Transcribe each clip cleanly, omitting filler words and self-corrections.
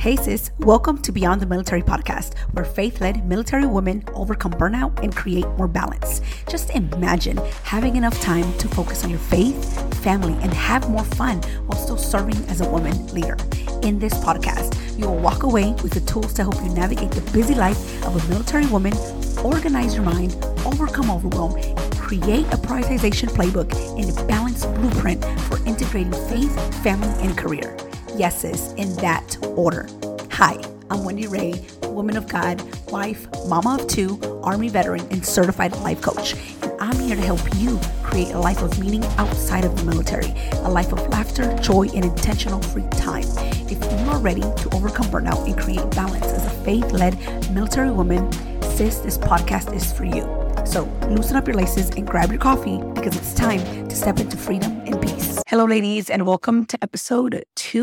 Hey sis, welcome to Beyond the Military podcast, where faith-led military women overcome burnout and create more balance. Just imagine having enough time to focus on your faith, family, and have more fun while still serving as a woman leader. In this podcast, you will walk away with the tools to help you navigate the busy life of a military woman, organize your mind, overcome overwhelm, and create a prioritization playbook and a balanced blueprint for integrating faith, family, and career. Yes, sis, in that order. Hi, I'm Wendy Ray, woman of God, wife, mama of two, Army veteran, and certified life coach. And I'm here to help you create a life of meaning outside of the military, a life of laughter, joy, and intentional free time. If you are ready to overcome burnout and create balance as a faith-led military woman, sis, this podcast is for you. So loosen up your laces and grab your coffee because it's time to step into freedom and peace. Hello, ladies, and welcome to episode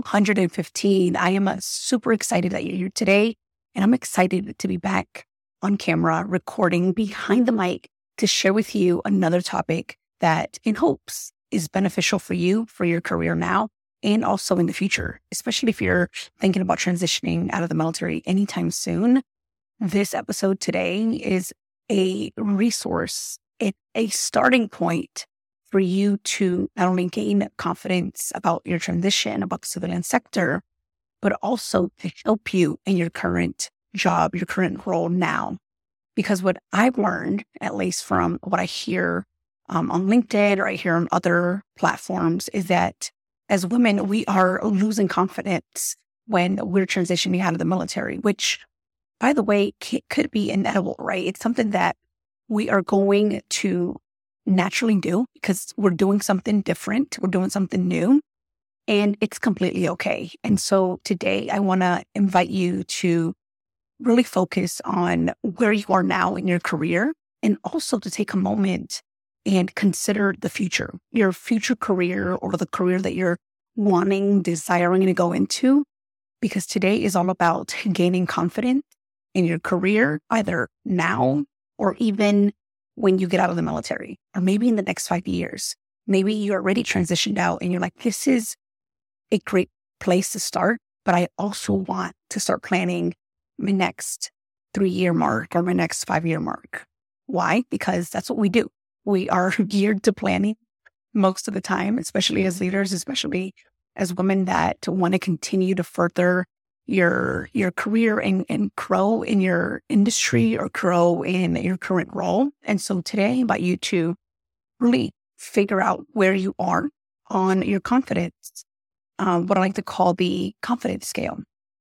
215. I am super excited that you're here today, and I'm excited to be back on camera recording behind the mic to share with you another topic that in hopes is beneficial for you, for your career now, and also in the future, especially if you're thinking about transitioning out of the military anytime soon. This episode today is a resource, a starting point for you to not only gain confidence about your transition, about the civilian sector, but also to help you in your current job, your current role now. Because what I've learned, at least from what I hear on LinkedIn or I hear on other platforms, is that as women, we are losing confidence when we're transitioning out of the military, which, by the way, could be inevitable, right? It's something that we are going to naturally do because we're doing something different. We're doing something new, and it's completely okay. And so today I want to invite you to really focus on where you are now in your career, and also to take a moment and consider the future, your future career or the career that you're wanting, desiring to go into, because today is all about gaining confidence in your career, either now or even when you get out of the military, or maybe in the next 5 years. Maybe you're already transitioned out and you're like, this is a great place to start, but I also want to start planning my next 3-year mark or my next 5-year mark. Why? Because that's what we do. We are geared to planning most of the time, especially as leaders, especially as women that want to continue to further your career and grow in your industry or grow in your current role. And so today I invite you to really figure out where you are on your confidence, what I like to call the confidence scale.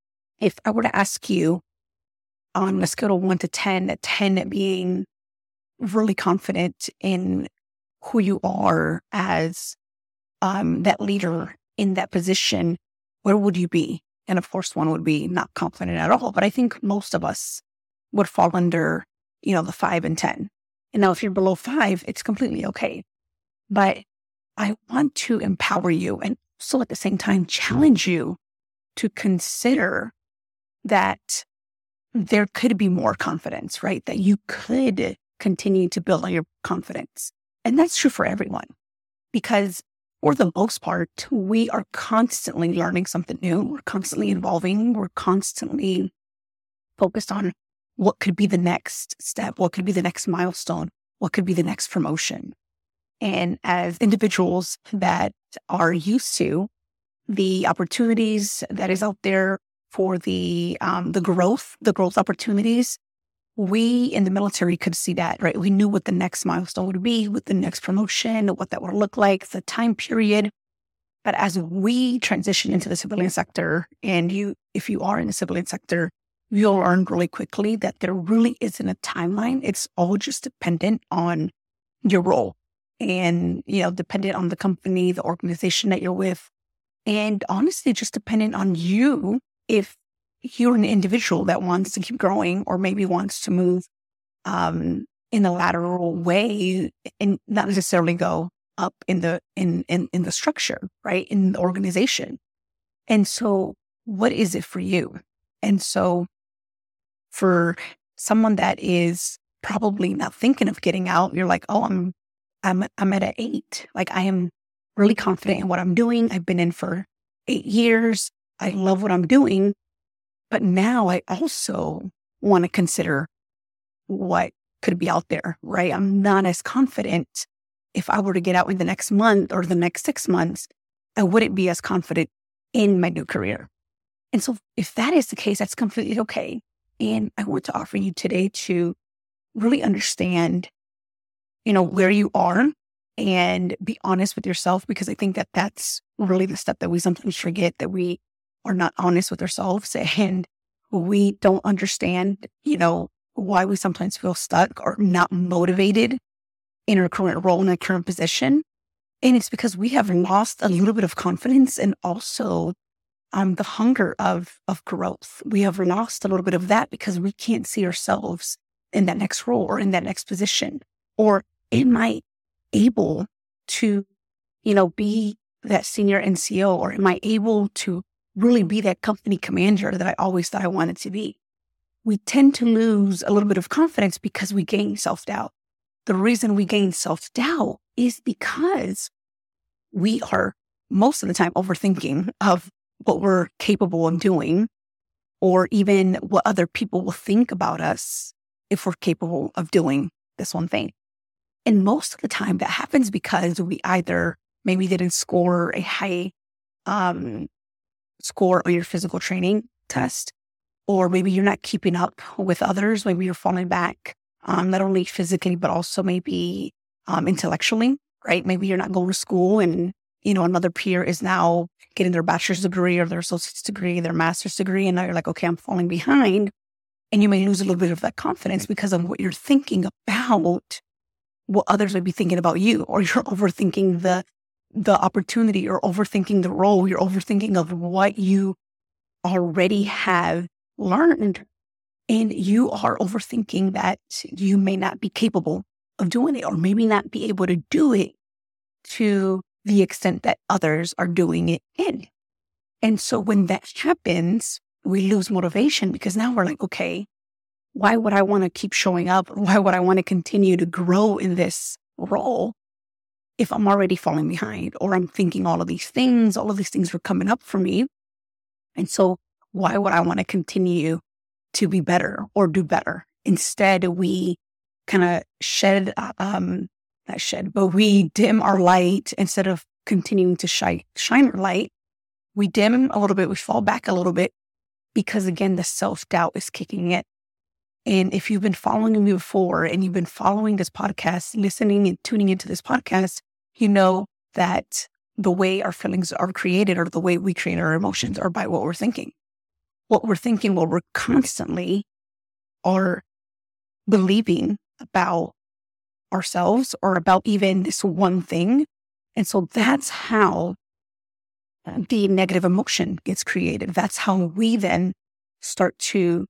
If I were to ask you on a scale of 1 to 10, 10 being really confident in who you are as that leader in that position, where would you be? And of course, one would be not confident at all. But I think most of us would fall under, the 5 and 10. And now if you're below 5, it's completely okay. But I want to empower you and also at the same time challenge you to consider that there could be more confidence, right? That you could continue to build on your confidence. And that's true for everyone, because for the most part, we are constantly learning something new. We're constantly evolving. We're constantly focused on what could be the next step, what could be the next milestone, what could be the next promotion. And as individuals that are used to the opportunities that is out there for the growth opportunities, we in the military could see that, right? We knew what the next milestone would be, what the next promotion, what that would look like, the time period. But as we transition into the civilian sector, and if you are in the civilian sector, you'll learn really quickly that there really isn't a timeline. It's all just dependent on your role and, dependent on the company, the organization that you're with, and honestly, just dependent on you. If you're an individual that wants to keep growing or maybe wants to move in a lateral way and not necessarily go up in the structure, right? In the organization. And so what is it for you? And so for someone that is probably not thinking of getting out, you're like, oh, I'm at an 8. Like, I am really confident in what I'm doing. I've been in for 8 years. I love what I'm doing. But now I also want to consider what could be out there, right? I'm not as confident. If I were to get out in the next month or the next 6 months, I wouldn't be as confident in my new career. And so if that is the case, that's completely okay. And I want to offer you today to really understand, where you are and be honest with yourself, because I think that that's really the step that we sometimes forget, that we are not honest with ourselves and we don't understand, why we sometimes feel stuck or not motivated in our current role, in our current position. And it's because we have lost a little bit of confidence and also the hunger of growth. We have lost a little bit of that because we can't see ourselves in that next role or in that next position. Or am I able to, be that senior NCO, or am I able to really be that company commander that I always thought I wanted to be? We tend to lose a little bit of confidence because we gain self-doubt. The reason we gain self-doubt is because we are most of the time overthinking of what we're capable of doing, or even what other people will think about us if we're capable of doing this one thing. And most of the time that happens because we either maybe didn't score a high score on your physical training test, or maybe you're not keeping up with others. Maybe you're falling back, not only physically, but also maybe intellectually, right? Maybe you're not going to school and, another peer is now getting their bachelor's degree or their associate's degree, their master's degree. And now you're like, okay, I'm falling behind. And you may lose a little bit of that confidence because of what you're thinking about, what others may be thinking about you, or you're overthinking the opportunity, or overthinking the role. You're overthinking of what you already have learned, and you are overthinking that you may not be capable of doing it, or maybe not be able to do it to the extent that others are doing it in. And so when that happens, we lose motivation, because now we're like, okay, why would I want to keep showing up? Why would I want to continue to grow in this role if I'm already falling behind, or I'm thinking all of these things are coming up for me? And so why would I want to continue to be better or do better? Instead, we kind of we dim our light. Instead of continuing to shine our light, we dim a little bit, we fall back a little bit, because again, the self-doubt is kicking in. And if you've been following me before and you've been following this podcast, listening and tuning into this podcast, you know that the way our feelings are created, or the way we create our emotions, are by what we're thinking. What we're thinking, what we're constantly are believing about ourselves, or about even this one thing. And so that's how the negative emotion gets created. That's how we then start to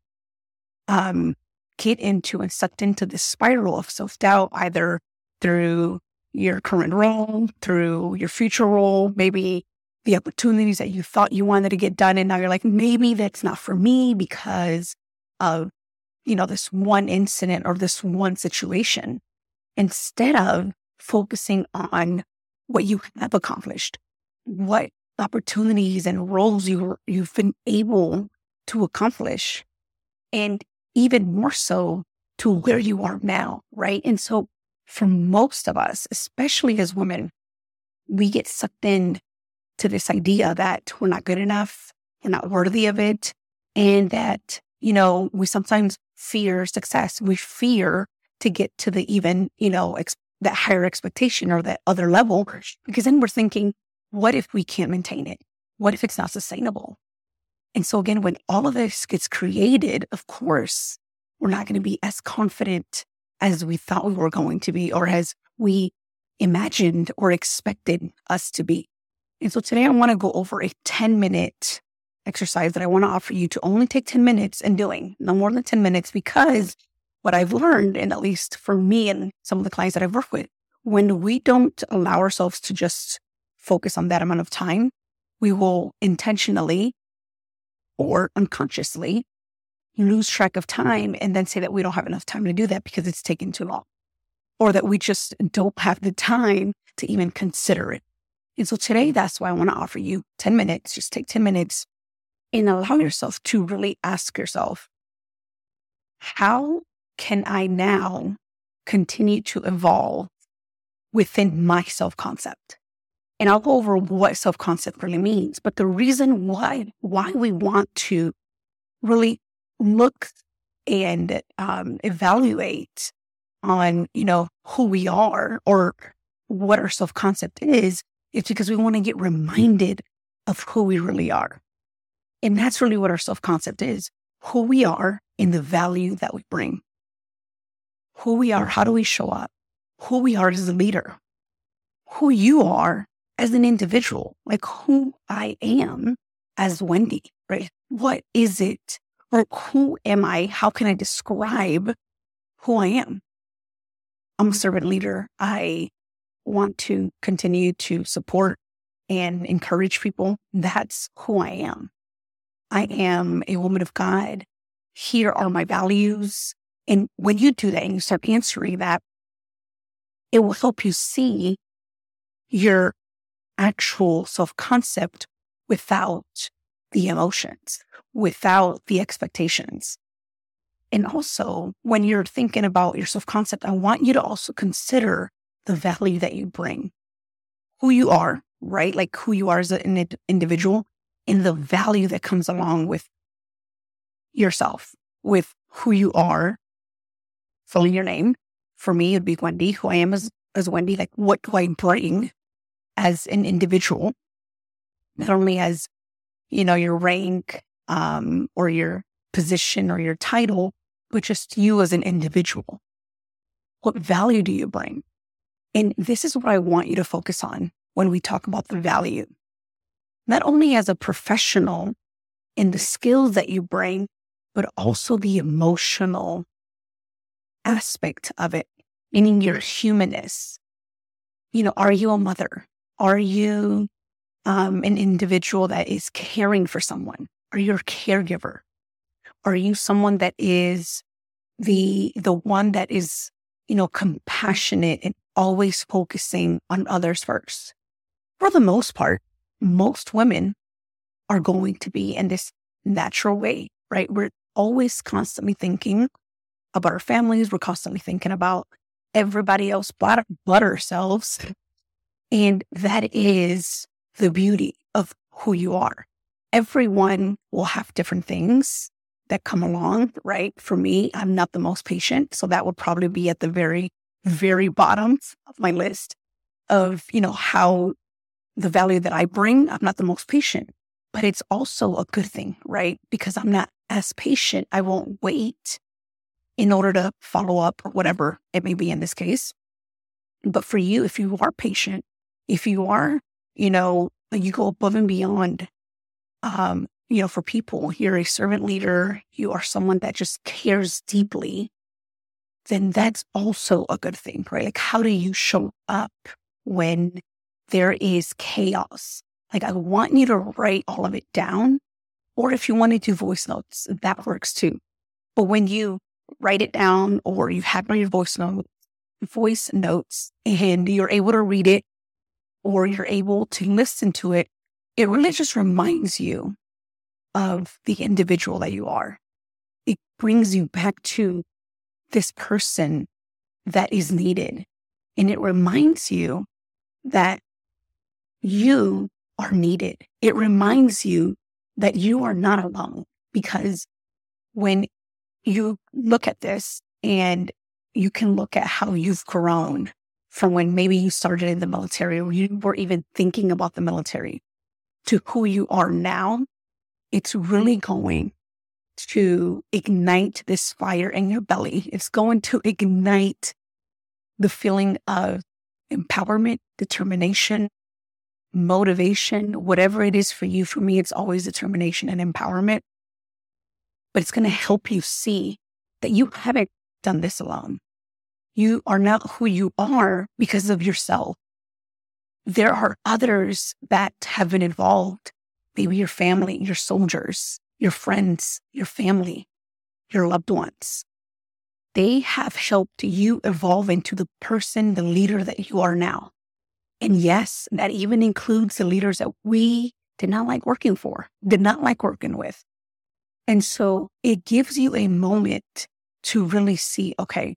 get into and sucked into this spiral of self-doubt, either through your current role, through your future role, maybe the opportunities that you thought you wanted to get done. And now you're like, maybe that's not for me because of, this one incident or this one situation, instead of focusing on what you have accomplished, what opportunities and roles you've been able to accomplish, and even more so to where you are now, right? And so for most of us, especially as women, we get sucked in to this idea that we're not good enough, we're not worthy of it, and that, we sometimes fear success. We fear to get to the even, that higher expectation or that other level, because then we're thinking, what if we can't maintain it? What if it's not sustainable? And so again, when all of this gets created, of course, we're not going to be as confident as we thought we were going to be, or as we imagined or expected us to be. And so today I want to go over a 10-minute exercise that I want to offer you to only take 10 minutes and doing, no more than 10 minutes, because what I've learned, and at least for me and some of the clients that I've worked with, when we don't allow ourselves to just focus on that amount of time, we will intentionally or unconsciously lose track of time and then say that we don't have enough time to do that because it's taken too long, or that we just don't have the time to even consider it. And so today, that's why I want to offer you 10 minutes. Just take 10 minutes And allow yourself to really ask yourself, how can I now continue to evolve within my self-concept? And I'll go over what self-concept really means. But the reason why we want to really look and evaluate on, who we are or what our self-concept is because we want to get reminded of who we really are. And that's really what our self-concept is, who we are and the value that we bring. Who we are, how do we show up? Who we are as a leader. Who you are as an individual, like who I am as Wendy, right? What is it? Like, who am I? How can I describe who I am? I'm a servant leader. I want to continue to support and encourage people. That's who I am. I am a woman of God. Here are my values. And when you do that and you start answering that, it will help you see your actual self-concept without the emotions, without the expectations. And also, when you're thinking about your self-concept, I want you to also consider the value that you bring, who you are, right? Like who you are as an individual and the value that comes along with yourself, with who you are, filling your name. For me, it'd be Wendy, who I am as Wendy. Like, what do I bring as an individual? Not only as, your rank or your position or your title, but just you as an individual. What value do you bring? And this is what I want you to focus on when we talk about the value. Not only as a professional in the skills that you bring, but also the emotional aspect of it, meaning your humanness. Are you a mother? Are you an individual that is caring for someone? Are you a caregiver? Are you someone that is the one that is, compassionate and always focusing on others first? For the most part, most women are going to be in this natural way, right? We're always constantly thinking about our families. We're constantly thinking about everybody else but ourselves. And that is the beauty of who you are. Everyone will have different things that come along, right? For me, I'm not the most patient. So that would probably be at the very, very bottom of my list of, how the value that I bring. I'm not the most patient, but it's also a good thing, right? Because I'm not as patient. I won't wait in order to follow up or whatever it may be in this case. But for you, if you are patient, if you are, you go above and beyond, for people, you're a servant leader, you are someone that just cares deeply, then that's also a good thing, right? Like, how do you show up when there is chaos? Like, I want you to write all of it down, or if you want to do voice notes, that works too. But when you write it down or you have your voice notes and you're able to read it or you're able to listen to it, it really just reminds you of the individual that you are. It brings you back to this person that is needed. And it reminds you that you are needed. It reminds you that you are not alone, because when you look at this and you can look at how you've grown from when maybe you started in the military or you were even thinking about the military to who you are now, it's really going to ignite this fire in your belly. It's going to ignite the feeling of empowerment, determination, motivation, whatever it is for you. For me, it's always determination and empowerment. But it's going to help you see that you haven't done this alone. You are not who you are because of yourself. There are others that have been involved. Maybe your family, your soldiers, your friends, your family, your loved ones. They have helped you evolve into the person, the leader that you are now. And yes, that even includes the leaders that we did not like working for, did not like working with. And so it gives you a moment to really see, okay,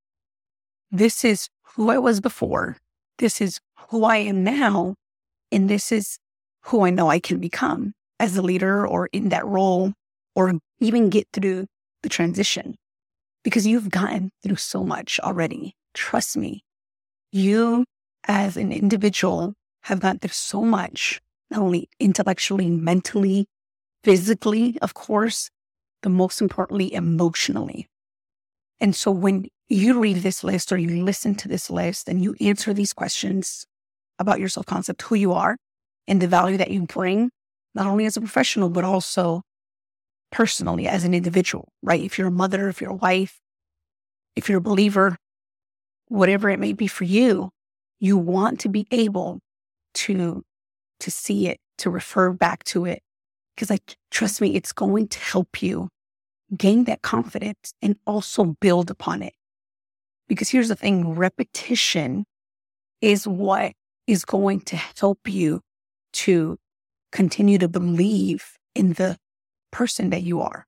this is who I was before. This is who I am now. And this is who I know I can become as a leader or in that role, or even get through the transition, because you've gotten through so much already. Trust me, you as an individual have gone through so much, not only intellectually, mentally, physically, of course, but most importantly, emotionally. And so when you read this list or you listen to this list and you answer these questions about your self-concept, who you are, and the value that you bring, not only as a professional, but also personally as an individual, right? If you're a mother, if you're a wife, if you're a believer, whatever it may be for you, you want to be able to see it, to refer back to it. Because trust me, it's going to help you gain that confidence and also build upon it. Because here's the thing, repetition is what is going to help you to continue to believe in the person that you are.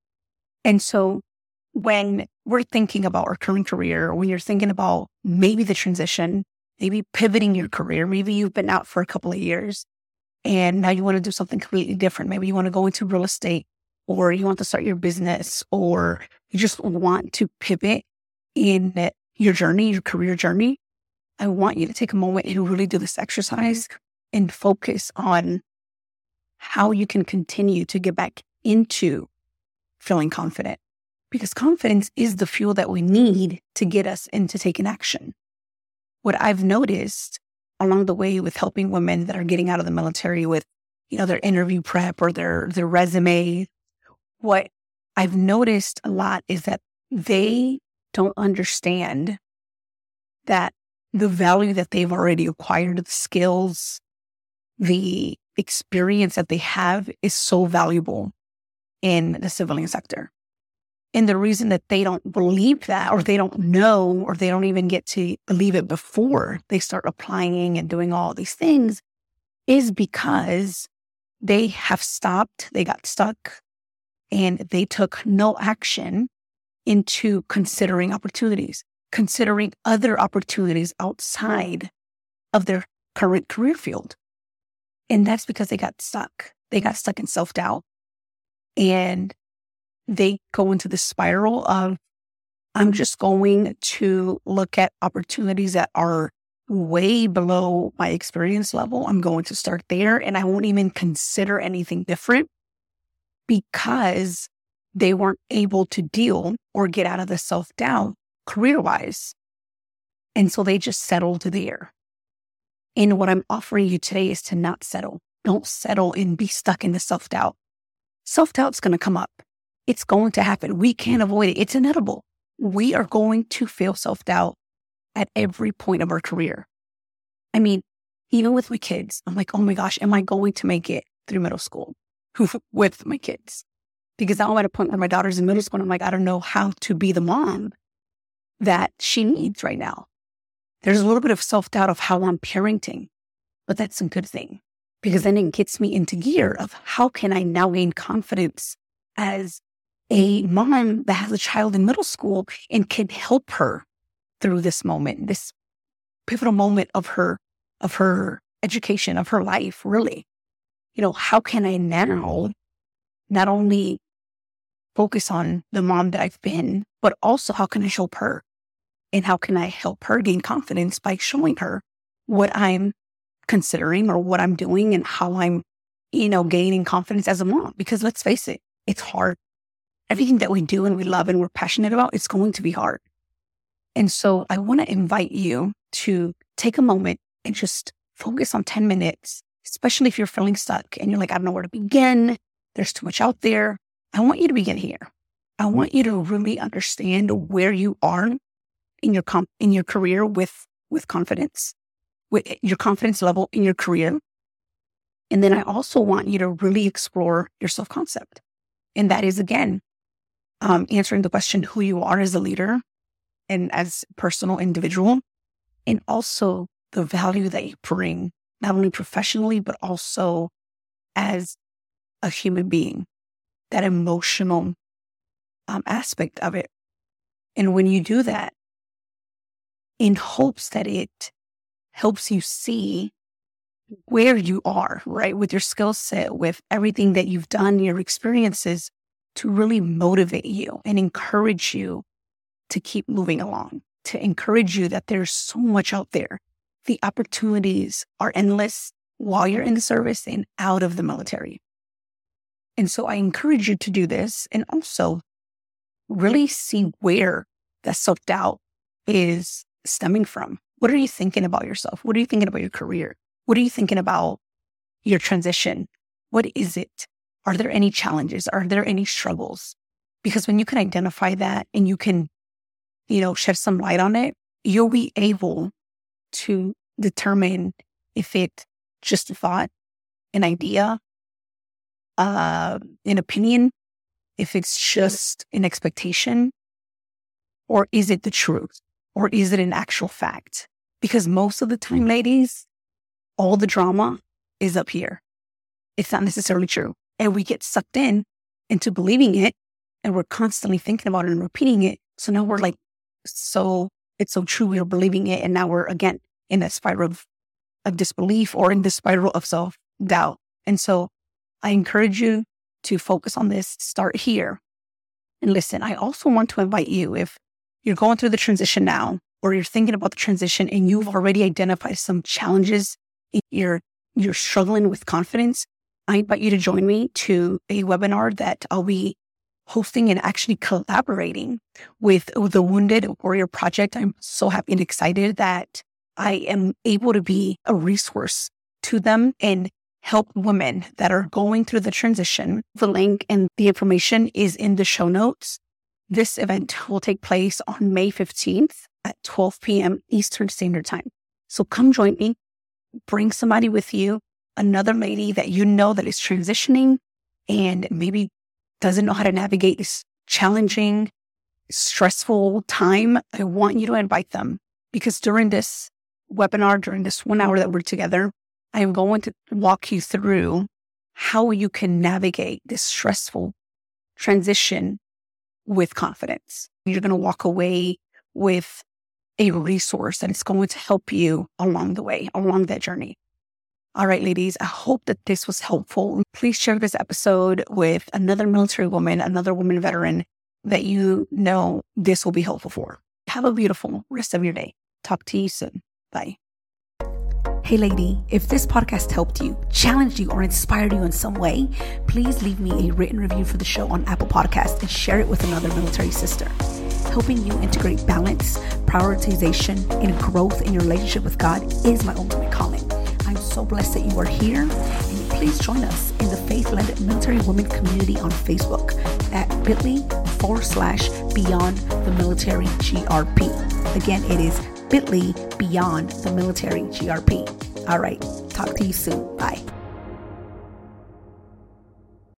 And so when we're thinking about our current career, when you're thinking about maybe the transition, maybe pivoting your career, maybe you've been out for a couple of years and now you want to do something completely different. Maybe you want to go into real estate, or you want to start your business, or you just want to pivot in your journey, your career journey. I want you to take a moment and really do this exercise and focus on how you can continue to get back into feeling confident, because confidence is the fuel that we need to get us into taking action. What I've noticed along the way with helping women that are getting out of the military with, their interview prep or their resume, what I've noticed a lot is that they don't understand that the value that they've already acquired, the skills, the experience that they have is so valuable in the civilian sector. And the reason that they don't believe that, or they don't know, or they don't even get to believe it before they start applying and doing all these things, is because they have stopped, they got stuck, and they took no action into considering opportunities, considering other opportunities outside of their current career field. And that's because they got stuck. They got stuck in self-doubt. And they go into the spiral of, I'm just going to look at opportunities that are way below my experience level. I'm going to start there, and I won't even consider anything different, because they weren't able to deal or get out of the self-doubt career-wise. And so they just settled there. And what I'm offering you today is to not settle. Don't settle and be stuck in the self-doubt. Self-doubt's going to come up. It's going to happen. We can't avoid it. It's inevitable. We are going to feel self-doubt at every point of our career. I mean, even with my kids, I'm like, oh my gosh, am I going to make it through middle school with my kids? Because now I'm at a point where my daughter's in middle school and I'm like, I don't know how to be the mom that she needs right now. There's a little bit of self-doubt of how I'm parenting, but that's a good thing, because then it gets me into gear of how can I now gain confidence as a mom that has a child in middle school and can help her through this moment, this pivotal moment of her education, of her life, really. How can I now not only focus on the mom that I've been, but also how can I help her? And how can I help her gain confidence by showing her what I'm considering or what I'm doing and how I'm, gaining confidence as a mom? Because let's face it, it's hard. Everything that we do and we love and we're passionate about, it's going to be hard. And so I want to invite you to take a moment and just focus on 10 minutes, especially if you're feeling stuck and you're like, I don't know where to begin. There's too much out there. I want you to begin here. I want you to really understand where you are in your career with confidence, with your confidence level in your career. And then I also want you to really explore your self-concept. And that is, again, answering the question who you are as a leader and as a personal individual, and also the value that you bring, not only professionally, but also as a human being, that emotional aspect of it. And when you do that, in hopes that it helps you see where you are, right, with your skill set, with everything that you've done, your experiences, to really motivate you and encourage you to keep moving along, to encourage you that there's so much out there. The opportunities are endless while you're in the service and out of the military. And so I encourage you to do this and also really see where that self-doubt is stemming from. What are you thinking about yourself? What are you thinking about your career? What are you thinking about your transition? What is it? Are there any challenges? Are there any struggles? Because when you can identify that and you can, shed some light on it, you'll be able to determine if it's just a thought, an idea, an opinion, if it's just an expectation, or is it the truth? Or is it an actual fact? Because most of the time, ladies, all the drama is up here. It's not necessarily true. And we get sucked into believing it, and we're constantly thinking about it and repeating it. So now we're like, it's so true, we're believing it. And now we're again in that spiral of disbelief or in the spiral of self-doubt. And so I encourage you to focus on this, start here. And listen, I also want to invite you, if you're going through the transition now, or you're thinking about the transition and you've already identified some challenges, you're struggling with confidence, I invite you to join me to a webinar that I'll be hosting and actually collaborating with the Wounded Warrior Project. I'm so happy and excited that I am able to be a resource to them and help women that are going through the transition. The link and the information is in the show notes. This event will take place on May 15th at 12 p.m. Eastern Standard Time. So come join me, bring somebody with you, another lady that you know that is transitioning and maybe doesn't know how to navigate this challenging, stressful time. I want you to invite them, because during this webinar, during this 1 hour that we're together, I am going to walk you through how you can navigate this stressful transition with confidence. You're going to walk away with a resource that is going to help you along the way, along that journey. All right, ladies, I hope that this was helpful. Please share this episode with another military woman, another woman veteran that you know this will be helpful for. Have a beautiful rest of your day. Talk to you soon. Bye. Hey lady, if this podcast helped you, challenged you, or inspired you in some way, please leave me a written review for the show on Apple Podcasts and share it with another military sister. Helping you integrate balance, prioritization, and growth in your relationship with God is my ultimate calling. I'm so blessed that you are here, and please join us in the Faith-Led Military Women community on Facebook at bit.ly/Beyond the Military GRP. Again, it is bit.ly Beyond the Military GRP. All right. Talk to you soon. Bye.